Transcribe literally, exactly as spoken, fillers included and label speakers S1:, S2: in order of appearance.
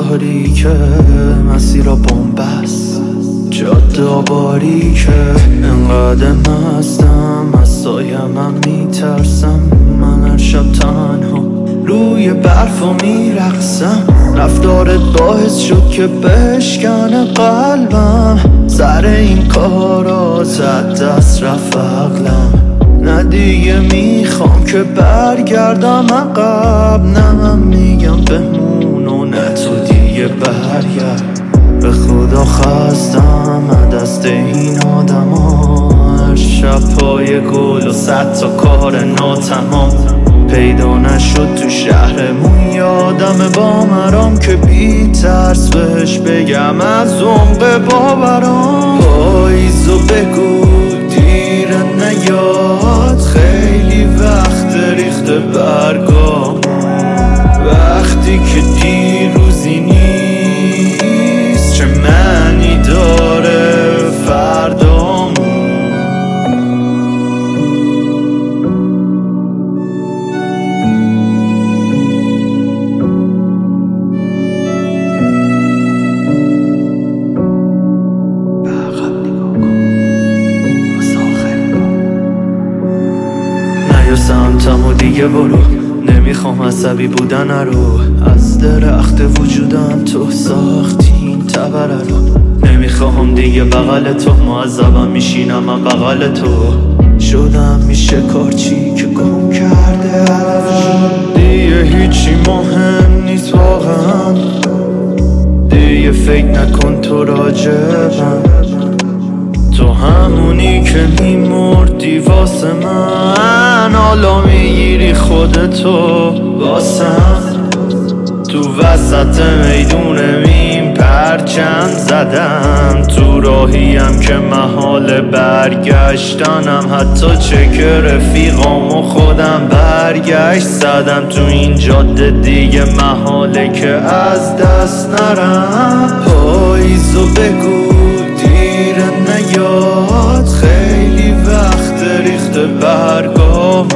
S1: تاریکه، مسیرها بنبست، جاده باریکه. انقدر مستم از سایه من میترسم، من هر شب تنها روی برفا میرقصم. رفتارت باعث شد که بشکنه قلبم، سر این کارا زد دست رفت عقلم. نه دیگه میخوام که برگردم عقب، نه من میگم بمون و نه تو دیگه برگرد. به خدا خستم دست این آدم ها، هر شب پای گل و صد تا کار ناتمام. پیدا نشد تو شهرمون یادم با مرام، که بی ترس بهش بگم از عمق باورام. پاییزو بگو دیره نیاد، خیلی وقت ریخته برگام. وقتی که دیروزی نیست چه معنی داره فردامون. نیا سمتم و دیگه برو، نمیخوام عصبی بودن رو. از درخت وجودم تو ساختی این تبره رو. نمیخوام دیگه بغل تو، معذبم میشینم من بغل تو. شدم میشه کارچی که گم کرده علف. دیگه هیچی مهم نیست واقعا، دیگه فکر نکن تو راجبم. تو همونی که میمردی واسه من، حالا میگیری خودتو واسم. تو وسط میدون میم پرچم زدم، تو راهیم که محال برگشتنم. حتی چک رفیقام و خودم برگشت زدم. تو این جاده دیگه محاله که از دست نرم. پاییزو بگو دیره نیاد، خیلی وقت ریخته برگام.